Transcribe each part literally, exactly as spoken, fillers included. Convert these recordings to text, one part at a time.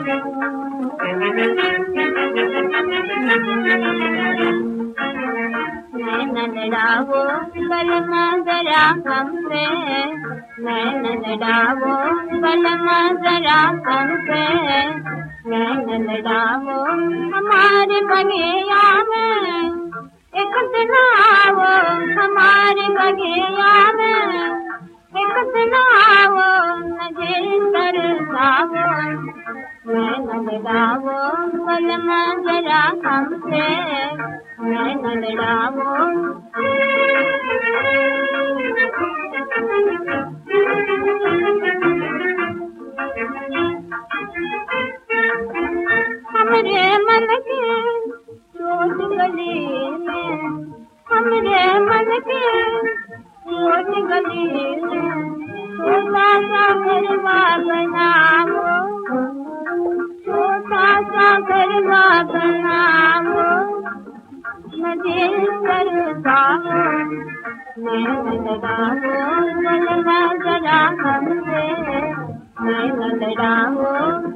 नैन लड़ावो कलमा जरा हमसे, नैन लड़ावो कलमा जरा हमसे, नैन लड़ावो हमारे बगिया में, एक दिन आओ हमारे बगिया में, एक दिन आओ नजर तरसावो, नैन लड़ावो कलमा जरा हमसे, नैन लड़ावो। हमरे मन के सोच गली में, हमरे मन के सोच गली में, छोटा सा गरबा बनावो, छोटा सा गरबा बनावो, नजर तरसावो, नैन लड़ावो कलमा जरा हमसे, नैन लड़ावो।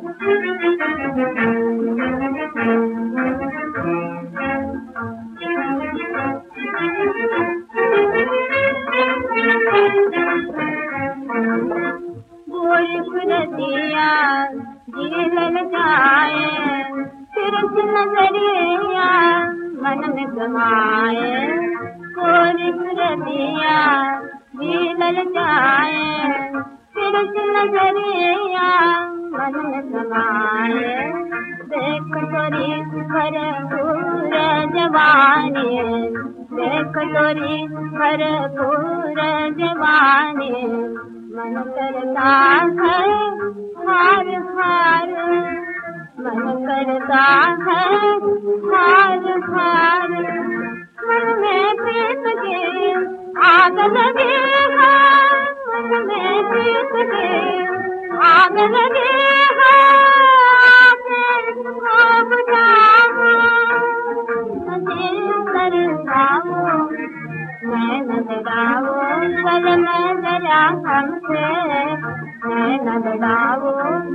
गोरी खुरदिया जी ललचाए, तिरछ नजरिया मन में समाए, गोरी खुरदिया जी ललचाए, तिरछ नजरिया मन में समाए, देख तोरी भरपूर जवानी, देख तोरी भरपूर जवानी, मन करता है हार हार, मन करता है हार हार, मन में प्रीत के आग लगे है, मन में प्रीत के आग लगे है, आके बुझाओ नजर तरसावो, नैन लड़ावो कलमा जरा हमसे, नैन लड़ावो।